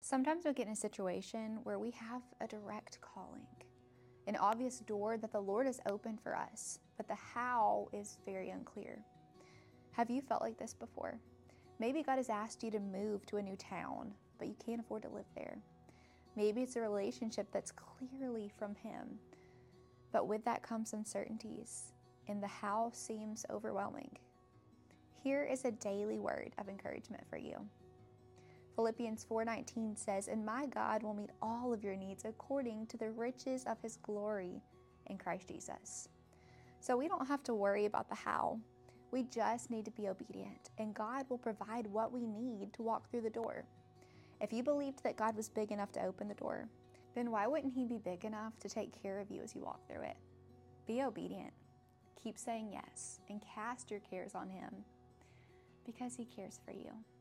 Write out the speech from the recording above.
Sometimes we get in a situation where we have a direct calling, an obvious door that the Lord has opened for us, but the how is very unclear. Have you felt like this before? Maybe God has asked you to move to a new town, but you can't afford to live there. Maybe it's a relationship that's clearly from Him, but with that comes uncertainties, and the how seems overwhelming. Here is a daily word of encouragement for you. Philippians 4:19 says, "And my God will meet all of your needs according to the riches of His glory in Christ Jesus." So we don't have to worry about the how. We just need to be obedient, and God will provide what we need to walk through the door. If you believed that God was big enough to open the door, then why wouldn't He be big enough to take care of you as you walk through it? Be obedient. Keep saying yes, and cast your cares on Him, because He cares for you.